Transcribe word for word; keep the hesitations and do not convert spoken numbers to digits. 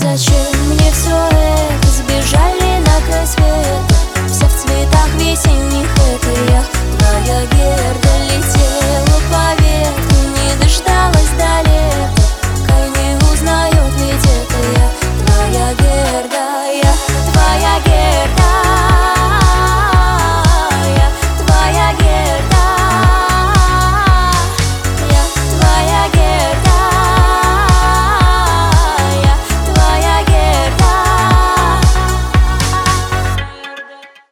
Зачем мне все это? Сбежали на край света. Вся в цветах весенних, это я, твоя